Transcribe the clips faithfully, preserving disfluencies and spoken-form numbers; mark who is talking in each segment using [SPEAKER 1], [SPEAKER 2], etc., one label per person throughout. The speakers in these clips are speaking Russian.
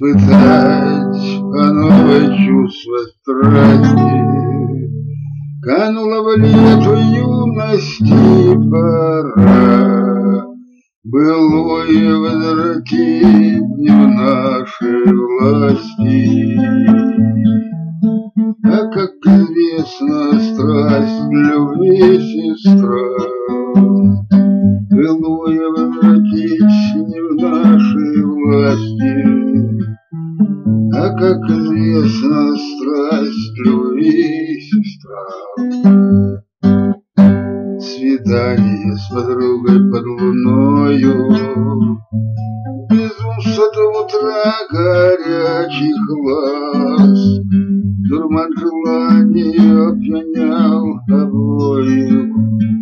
[SPEAKER 1] испытать по новой чувство страсти. Канула в лету юности пора, былое возвратить не в нашей власти. А как известно, страсть любви сестра, былое возвратить не в нашей власти. А как известно, страсть любви сестра. Свидание с подругой под луною, безумство до утра горячих глаз. Дурман желания опьянял обоих,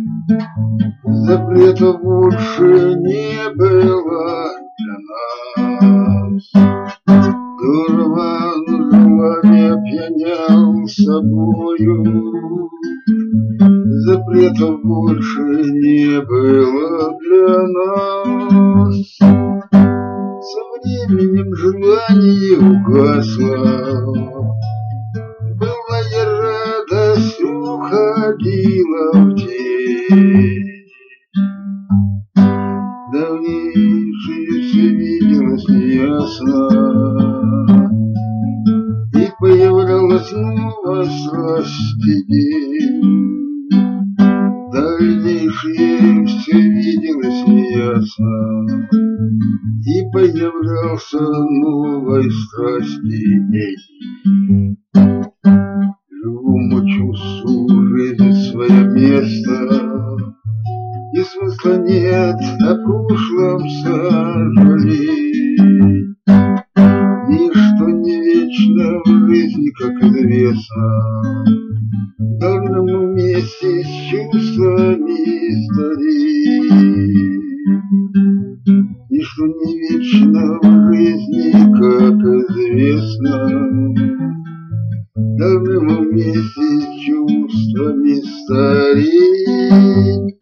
[SPEAKER 1] запретов больше не было для нас. Дурман желания опьянял собою, запретов больше не было для нас. Со временем желание угасло, былая радость уходила в тень. Давнейшее все виделось неясно, и появлялась снова страсть и день. Дальнейшее все виделось неясно, и появлялся новой страсти день. Живому чувству жизни свое место, и смысла нет о прошлом сожалеть. Ничто не вечно в жизни, как известно, должно вместе с чувствами стареть. Ничто не вечно в жизни, как известно, должно вместе с чувствами стареть.